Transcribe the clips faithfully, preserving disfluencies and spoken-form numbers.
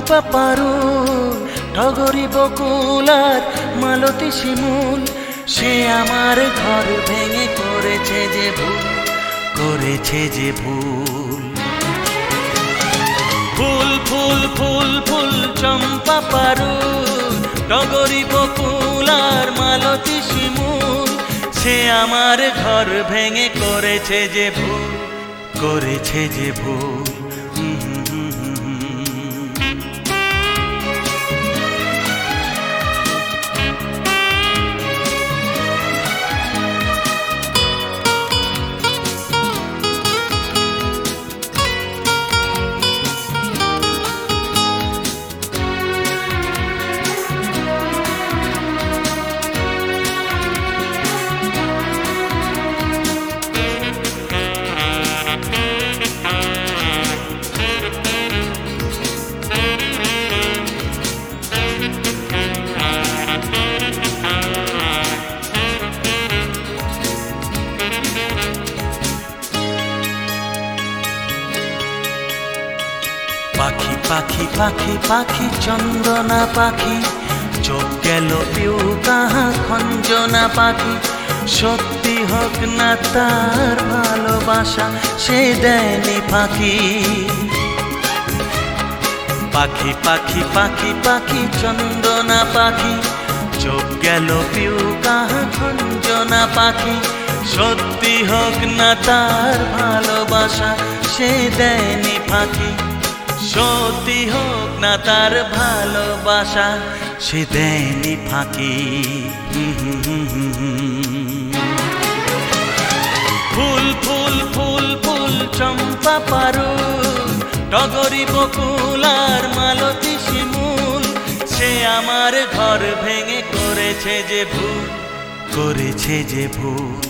চম্পা পারুল টগরি বকুল আর মালতী শিমুল, সে আমার ঘর ভেঙে করেছে যে ভুল, করেছে যে ভুল। ফুল ফুল ফুল ফুল চম্পা পারুল টগরি বকুল আর মালতী শিমুল, সে আমার ঘর ভেঙে করেছে যে ভুল, করেছে যে ভুল। পাখি পাখি পাখি পাখি চন্দনা পাখি, চোখ গেল পিউ কাহা খঞ্জনা পাখি, সত্যি হোক না তার ভালোবাসা সে দেয়নি ফাঁকি। পাখি পাখি পাখি পাখি চন্দনা পাখি, চোখ গেল পিউ কাহা খঞ্জনা পাখি, সত্যি হোক না তার ভালোবাসা সে দেয়নি ফাঁকি, সত্যি হোক না তার ভালোবাসা সে দেয়নি ফাঁকি। ফুল ফুল ফুল ফুল চম্পা পারুল টগরি বকুল আর মালতী শিমুল, সে আমার ঘর ভেঙে করেছে যে ভুল, করেছে যে ভুল।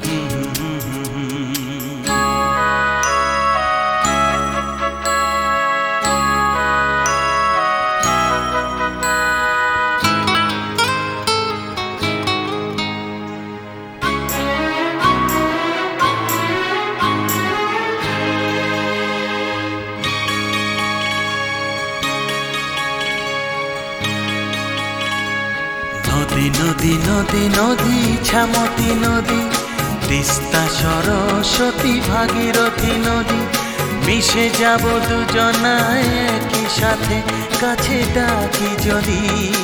নদী নদী নদী নদী ছামতি নদী, তিস্তা সরস্বতী ভাগীরথী নদী, মিশে যাব দুজনায় একই সাথে কাছে ডাকি যদি।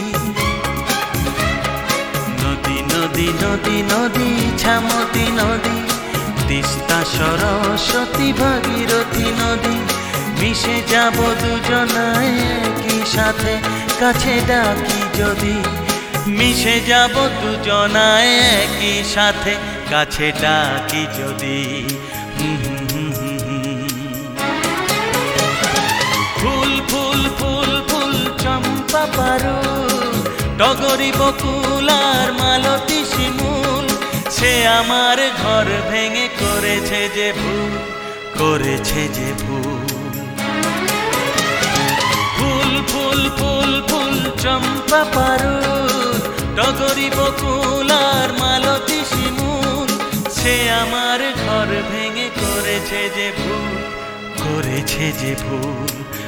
নদী নদী নদী নদী ছামতি নদী, তিস্তা সরস্বতী ভাগীরথী নদী, মিশে যাব দুজনায় একই সাথে কাছে ডাকি যদি, মিশে যাব দুজনায় একই সাথে কাছে ডাকি যদি। ফুল ফুল ফুল ফুল চম্পা পারুল টগরি বকুল আর মালতী শিমুল, সে আমার ঘর ভেঙে করেছে যে ভুল, করেছে যে ভুল। ফুল ফুল ফুল ফুল চম্পা পারুল টগরি বকুল আর মালতী শিমুল, সে আমার ঘর ভেঙে করেছে যে ভুল, করেছে যে ভুল।